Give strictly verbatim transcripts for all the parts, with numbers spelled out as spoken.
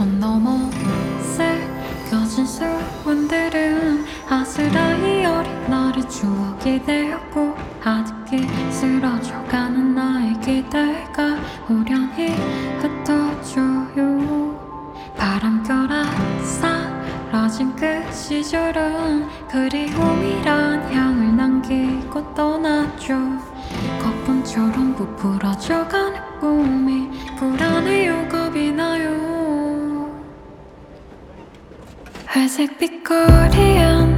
손 넘어 새겨진 수건들은 아스라이 어린 날의 추억이 되었고 아득히 쓰러져가는 나의 기대가 우연히 흩어져요. 바람결아 사라진 그 시절은 그리움이란 향을 남기고 떠났죠. 거품처럼 부풀어져가는 꿈이 불안해요. 겁이 나요. 회색 빛거리엔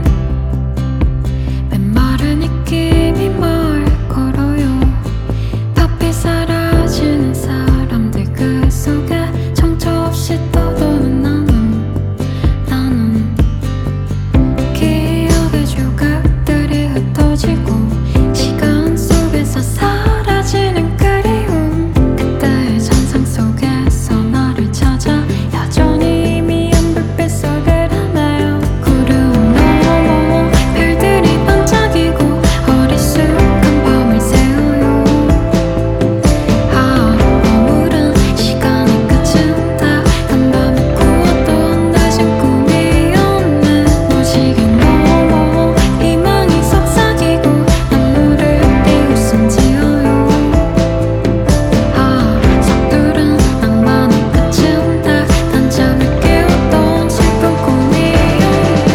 메마른 입김이 말 걸어요. 바삐 사라지는 사람들 그 속에 정처 없이 떠도는 나는 나는 기억의 조각들이 흩어지고 시간 속에서 사라지는 그리움. 그때의 상상 속에서 나를 찾아 여전히 미안 불빛 속을 헤매요. 구름 넘어 별들이 반짝이고 어리숙한 밤을 새워요. 아 머무른 시간의 끝은 다 한밤에 꾸었던 낮은 꿈이었네. 무지개 넘어 희망이 속삭이고 눈물을 비웃음 지어요. 아 서투른 낭만의 끝은 다 단잠을 깨웠던 슬픈 꿈이었네.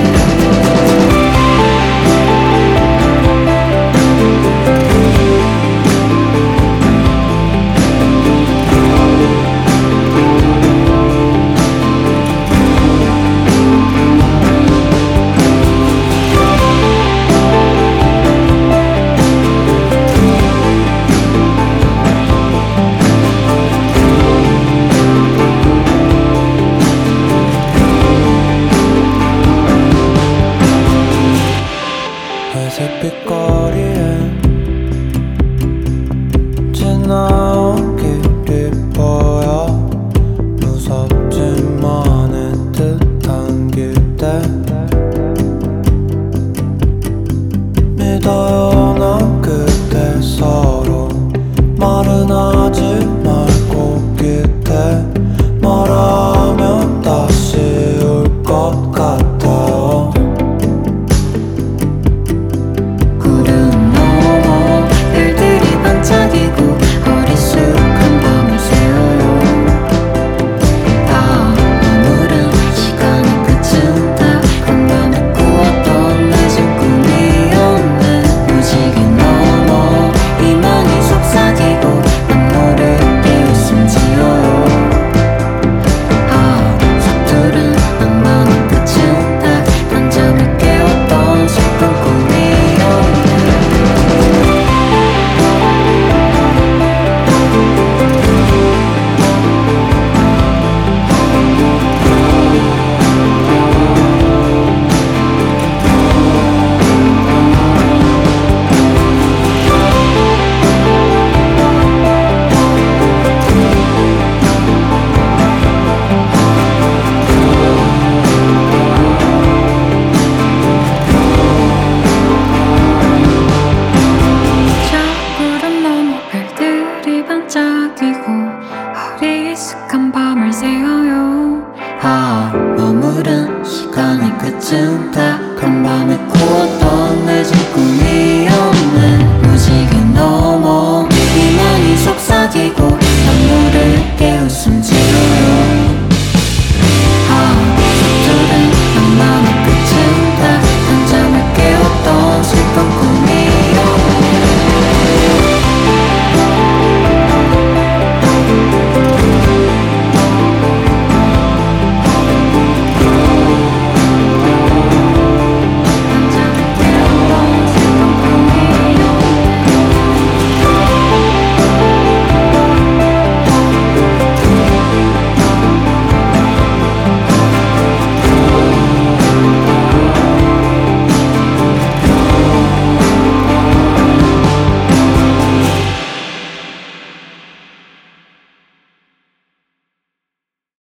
회색 빛거리엔 지나온 길이 보여. 무섭지만 애틋한 길대 믿어요. 난 그때 서로 말은 하지 말고 기대 말하면 다시 올 것 같아요. 구름 넘어 별들이 반짝이고 어리숙한 밤을 새워요. 아 머무른 시간의 끝은 다 한밤에 꾸었던 낮은 꿈이었네. 무지개 넘어 희망이 속삭이고 눈물을 비웃음 지어요. 아 서투른 낭만의 끝은 다 단잠을 깨웠던 슬픈 꿈이었네. 저 구름 넘어 별들이 반짝이고 어리숙한 밤을 새어요. 아 머무른 시간의 끝은 다 한밤에 꾸었던 늦은 꿈이었네. 무지개 넘어 희망이 속삭이고 눈물을 깨웃음 지어요.